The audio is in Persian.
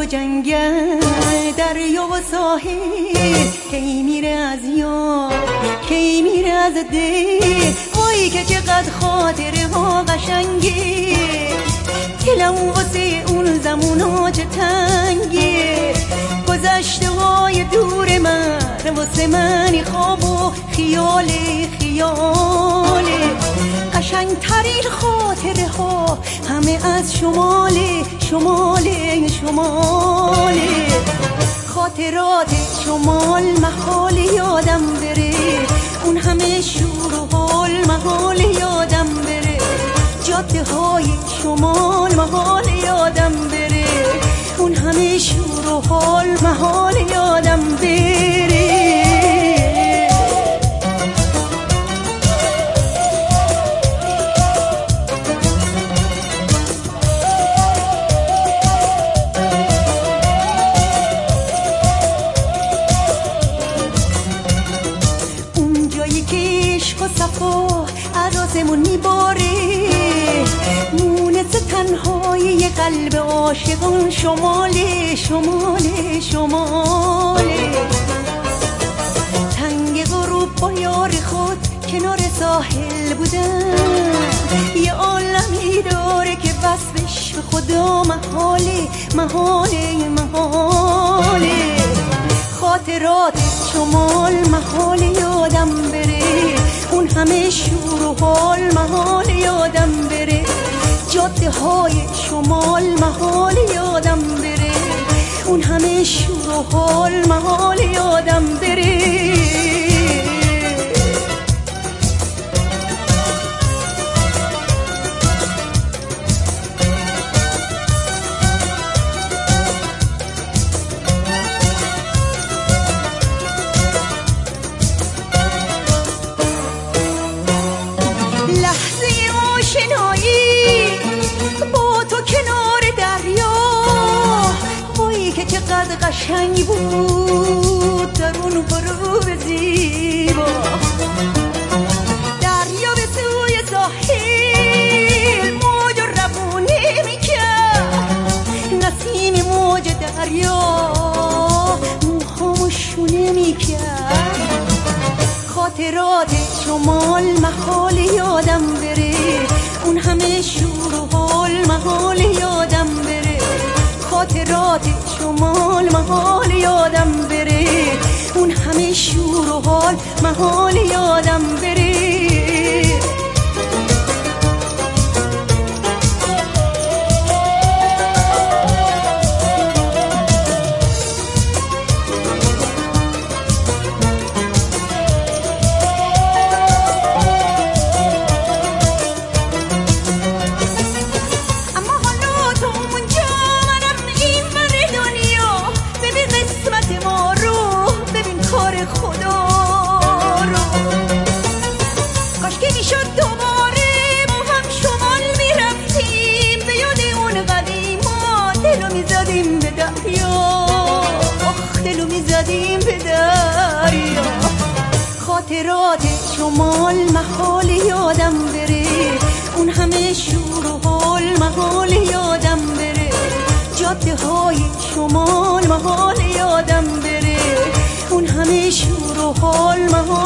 و جنگل، دریا و ساحل، کی میره از یاد کی میره از دل. وای که چقدر خاطره ها قشنگه، دلم واسه اون زمونا چه تنگه. گذشته های دور من واسه من خواب و خیاله خیاله. قشنگ ترین خاطره ها همه از شماله شماله شماله. خاطرات شمال محال یادم بره، اون همه شور و حال محال یادم بره. جاده های شمال محال یادم بره، اون همه شور و حال محال یادم بره. اون جایی که عشق و صفا از آسمون میباره، مونس تنهای قلب عاشقان شماله شماله شماله. تنگ غروب با یار خود کنار ساحل بودن، یه عالمی داره که وصفش به خدا محاله محاله محاله. خاطرات شمال محال یادم بره، اون همه شور و حال محال یادم بره. جاده های شمال محال یادم بره، اون همه شور و حال محال یادم بره. چقدر قشنگ بود در اون غروب زیبا. دریا به سوی ساحل موج روونه میکرد، نسیم موج دریا موهامو شونه میکرد. خاطرات شمال محال یادم بره، اون همه شور و حال محال یادم بره. خاطرات شمال محال یادم بره، اون همه شور و حال محال یادم بره. خاطرات شمال محال یادم بره، اون همه شور و حال محال یادم بره. جاده های شمال محال یادم بره، اون همه شور و حال محال